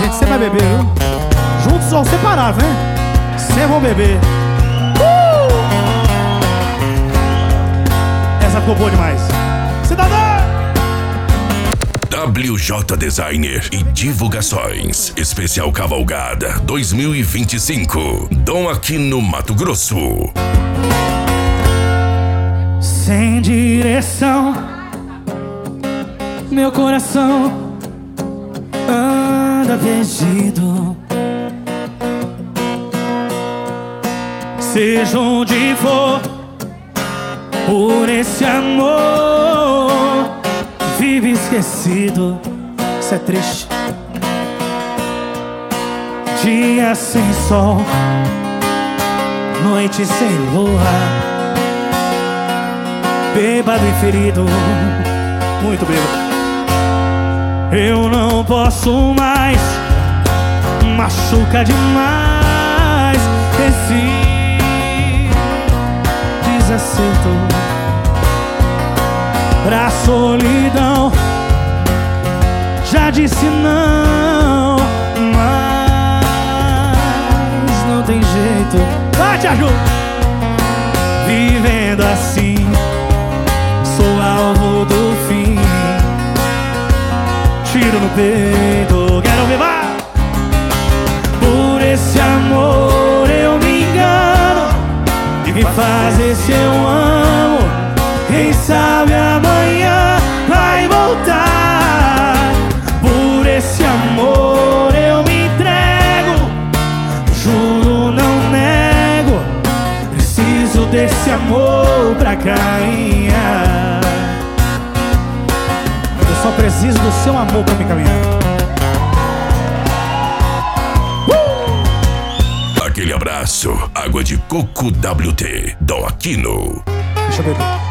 gente sempre vai beber, viu? Juntos ou separados, né? Sempre vão beber. Essa ficou boa demais. Cidadão! WJ Designer e Divulgações. Especial Cavalgada 2025. Dom Aquino, Mato Grosso. Sem direção, meu coração anda perdido. Seja onde for, por esse amor vive esquecido. Isso é triste. Dia sem sol, noite sem lua, bêbado e ferido, muito bêbado. Eu não posso mais, machuca demais esse desacerto. Pra solidão já disse não, mas não tem jeito. Vai, te ajudo. Vivendo assim, sou alvo do fim. Tiro no peito, quero ver, vai. Por esse amor eu me engano, e me fazer se eu amo. Quem sabe amanhã vai voltar. Por esse amor eu me entrego, juro, não nego. Preciso desse amor pra caminhar. Eu só preciso do seu amor pra me caminhar. Aquele abraço, água de coco WT, Dom Aquino. Deixa eu beber.